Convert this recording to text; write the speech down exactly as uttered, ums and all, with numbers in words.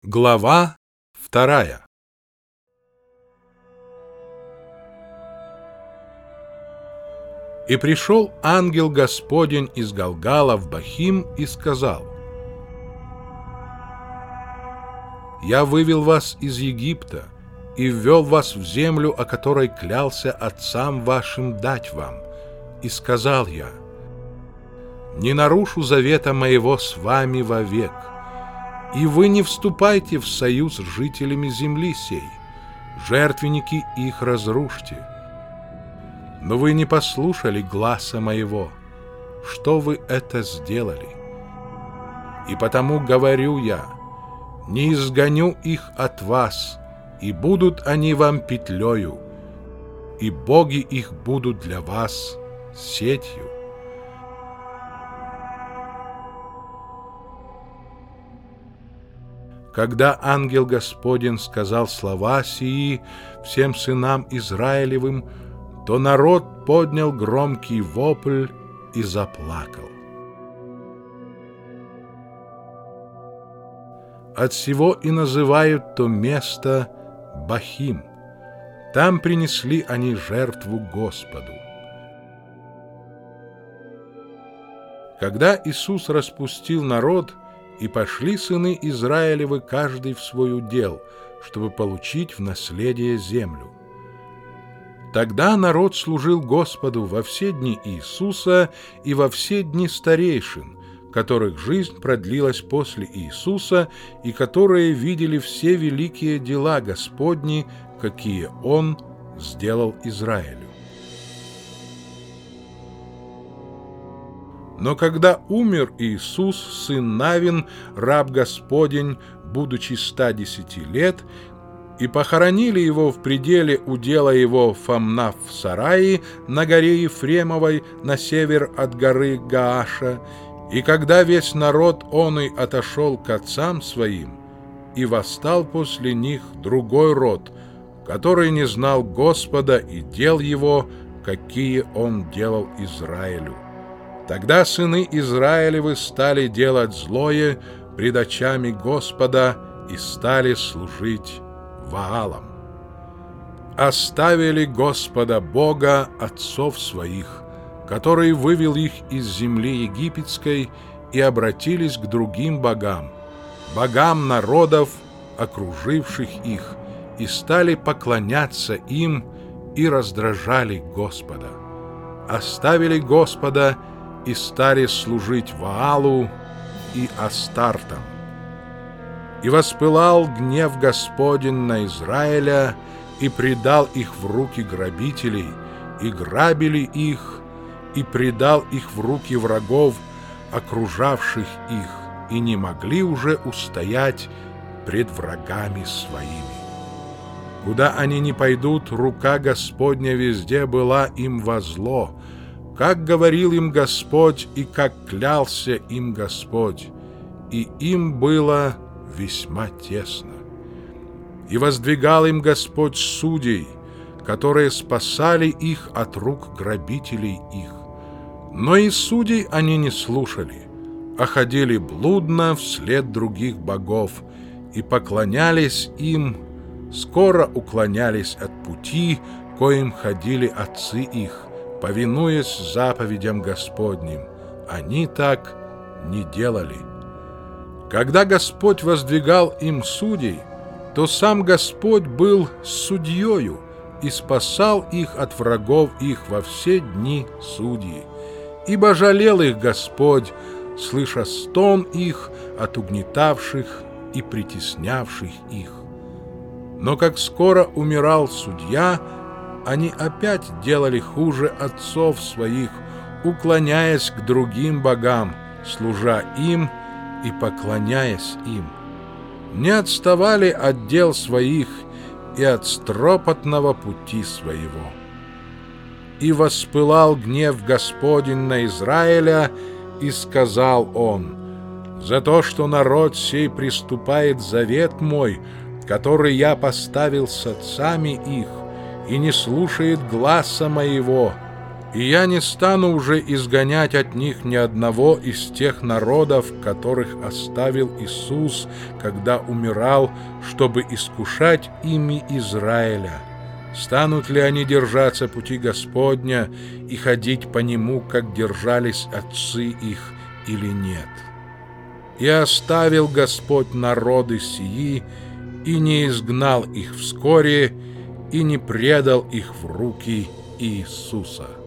Глава вторая. И пришел ангел Господень из Галгала в Бахим и сказал: «Я вывел вас из Египта и ввел вас в землю, о которой клялся отцам вашим дать вам. И сказал я: не нарушу завета моего с вами вовек. И вы не вступайте в союз с жителями земли сей, жертвенники их разрушьте. Но вы не послушали гласа моего. Что вы это сделали? И потому говорю я: не изгоню их от вас, и будут они вам петлею, и боги их будут для вас сетью». Когда ангел Господень сказал слова сии всем сынам Израилевым, то народ поднял громкий вопль и заплакал. Отсего и называют то место Бахим. Там принесли они жертву Господу. Когда Иисус распустил народ, и пошли сыны Израилевы каждый в свой удел, чтобы получить в наследие землю. Тогда народ служил Господу во все дни Иисуса и во все дни старейшин, которых жизнь продлилась после Иисуса, и которые видели все великие дела Господни, какие Он сделал Израилю. Но когда умер Иисус, сын Навин, раб Господень, будучи ста десяти лет, и похоронили его в пределе удела его Фамнав в сарае на горе Ефремовой на север от горы Гааша, и когда весь народ оный отошел к отцам своим, и восстал после них другой род, который не знал Господа и дел его, какие он делал Израилю. Тогда сыны Израилевы стали делать злое пред очами Господа и стали служить Ваалам. Оставили Господа Бога отцов своих, который вывел их из земли египетской, и обратились к другим богам, богам народов, окруживших их, и стали поклоняться им и раздражали Господа. Оставили Господа и стали служить Ваалу и Астартам. И воспылал гнев Господень на Израиля, и предал их в руки грабителей, и грабили их, и предал их в руки врагов, окружавших их, и не могли уже устоять пред врагами своими. Куда они ни пойдут, рука Господня везде была им во зло, как говорил им Господь, и как клялся им Господь, и им было весьма тесно. И воздвигал им Господь судей, которые спасали их от рук грабителей их. Но и судей они не слушали, а ходили блудно вслед других богов, и поклонялись им, скоро уклонялись от пути, коим ходили отцы их, повинуясь заповедям Господним. Они так не делали. Когда Господь воздвигал им судей, то сам Господь был судьею и спасал их от врагов их во все дни судьи. Ибо жалел их Господь, слыша стон их от угнетавших и притеснявших их. Но как скоро умирал судья, они опять делали хуже отцов своих, уклоняясь к другим богам, служа им и поклоняясь им. Не отставали от дел своих и от стропотного пути своего. И воспылал гнев Господень на Израиля, и сказал он: «За то, что народ сей приступает завет мой, который я поставил с отцами их, и не слушает гласа моего, И я не стану уже изгонять от них ни одного из тех народов, которых оставил Иисус, когда умирал, чтобы искушать ими Израиля. Станут ли они держаться пути Господня и ходить по нему, как держались отцы их, или нет? И оставил Господь народы сии, и не изгнал их вскоре, и не предал их в руки Иисуса».